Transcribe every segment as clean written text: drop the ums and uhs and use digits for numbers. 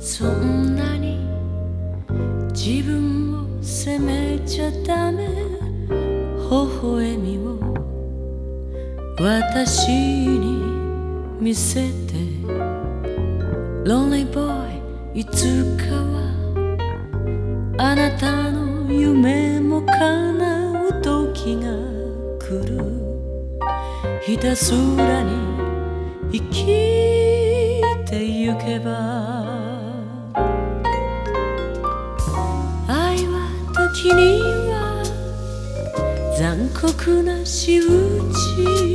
そんなに自分を責めちゃダメ。微笑みを私に見せて Lonely boy いつかはあなたの夢も叶う時が来る。ひたすらに生きてゆけば愛は時には残酷な仕打ち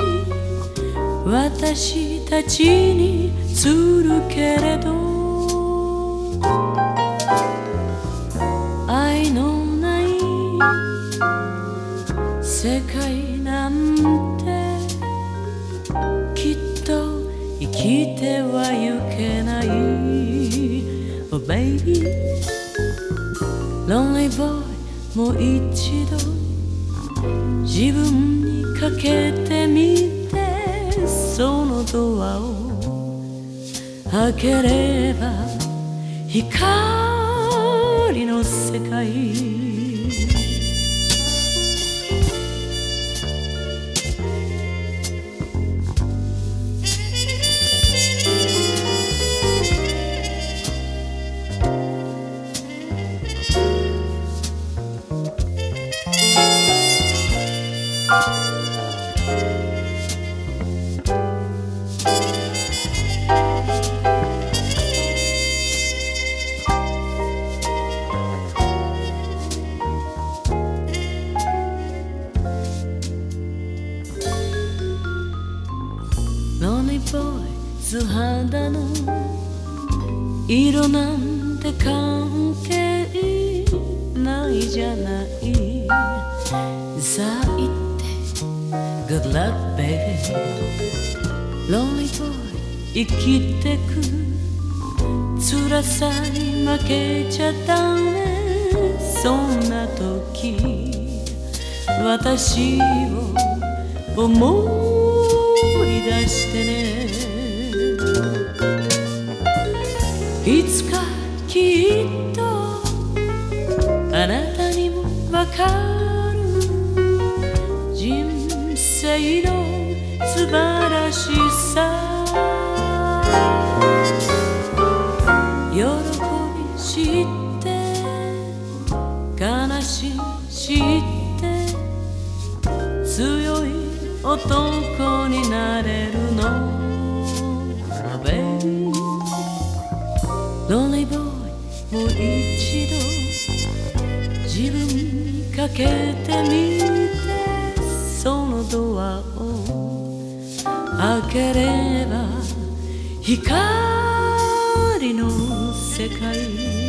私たちにするけれど愛のない世界なんてきっと生きてはゆけない Oh baby Lonely boy もう一度自分にかけてみてそのドアを開ければ光の世界Lonely boy 素肌の色なんて関係ないじゃない。さあ言って Good luck baby Lonely boy 生きてく辛さに負けちゃダメ。そんな時私を思い出してね。いつかきっとあなたにもわかる人生の素晴らしさ。喜び知って悲しみ知って強い男になれるの Oh baby Lonely boy もう一度自分にかけてみてそのドアを開ければ光の世界